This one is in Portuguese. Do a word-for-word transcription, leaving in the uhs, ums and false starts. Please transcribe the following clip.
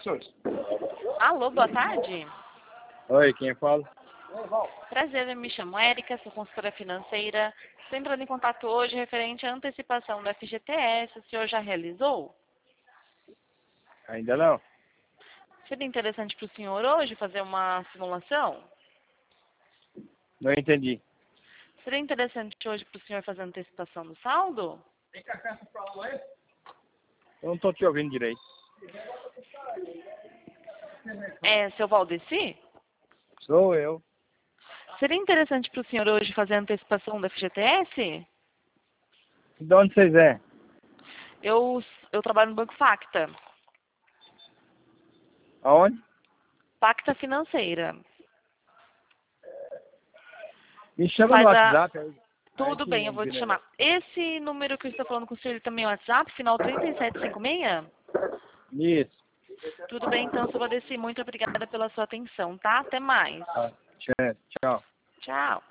Alô, boa tarde. Oi, quem fala? Prazer, eu me chamo Érica, sou consultora financeira. Estou entrando em contato hoje referente à antecipação do F G T S. O senhor já realizou? Ainda não. Seria interessante para o senhor hoje fazer uma simulação? Não entendi. Seria interessante hoje para o senhor fazer a antecipação do saldo? Eu não estou te ouvindo direito. É, seu Valdeci? Sou eu. Seria interessante para o senhor hoje fazer a antecipação do F G T S? De onde vocês é? Eu, eu trabalho no Banco Facta. Aonde? Facta Financeira. Me chama no Faz a... WhatsApp. Aí, Tudo aí bem, eu vou te chamar. Esse número que eu estou falando com o senhor, ele também é o WhatsApp, final trinta e sete cinquenta e seis? Isso. Tudo bem, então, seu Valdeci, muito obrigada pela sua atenção, tá? Até mais. Tá. Tchau. Tchau.